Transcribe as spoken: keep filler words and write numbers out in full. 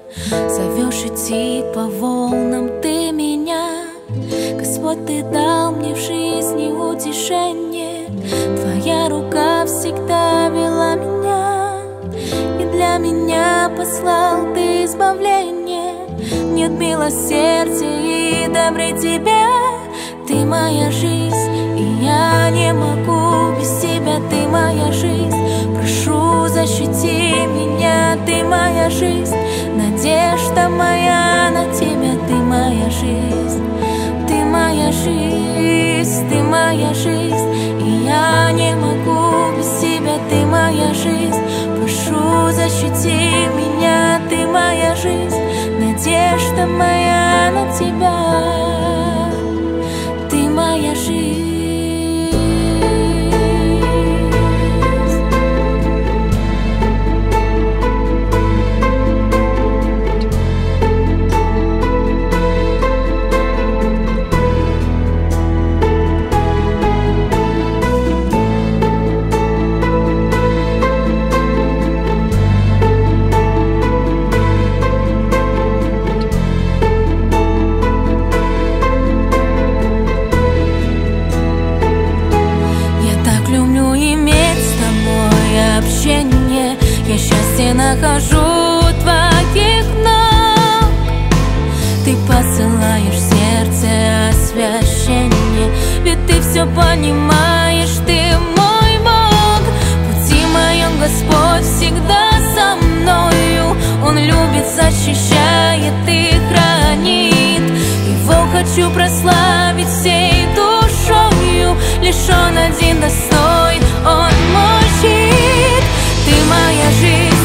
Зовешь идти по волнам ты меня. Господь, ты дал мне в жизни утешение. Твоя рука всегда вела меня, и для меня послал ты избавление. Нет милосердия и добрей тебя. Ты моя жизнь, и я не могу без тебя. Ты моя жизнь, прошу, защити меня. Ты моя жизнь, надежда моя на тебя. Ты моя жизнь, ты моя жизнь, ты моя жизнь, и я не могу без тебя. Ты моя жизнь, прошу, защити меня. Ты моя жизнь, надежда моя на тебя. Ты моя жизнь. Я счастье нахожу у твоих ног. Ты посылаешь в сердце освящение, ведь ты все понимаешь, ты мой Бог. В пути моем Господь всегда со мною. Он любит, защищает и хранит. Его хочу прославить всей душою. Лишь Он один достоин, Он мой щит. Ты моя жизнь,